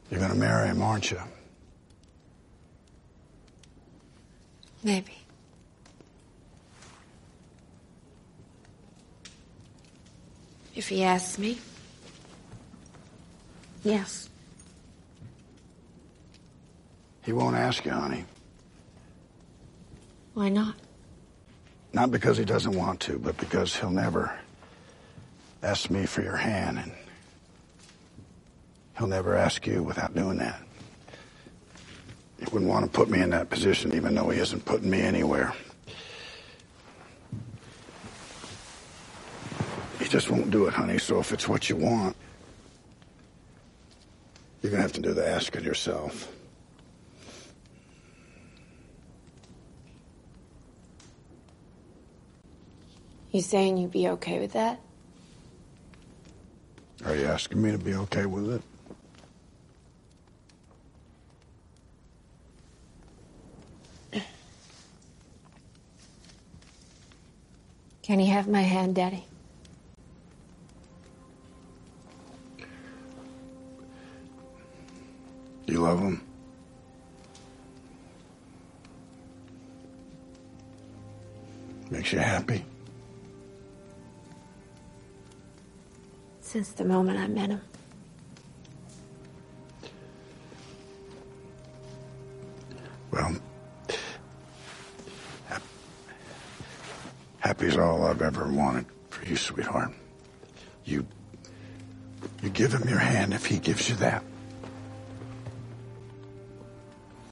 You're gonna marry him, aren't you? Maybe. If he asks me, yes. He won't ask you, honey. Why not? Not because he doesn't want to, but because he'll never ask me for your hand, and he'll never ask you without doing that. He wouldn't want to put me in that position, even though he isn't putting me anywhere. He just won't do it, honey, so if it's what you want, you're gonna have to do the asking yourself. You saying you'd be okay with that? Are you asking me to be okay with it? Can he have my hand, Daddy? You love him? Makes you happy? Since the moment I met him. Well, happy's all I've ever wanted for you, sweetheart. You give him your hand if he gives you that.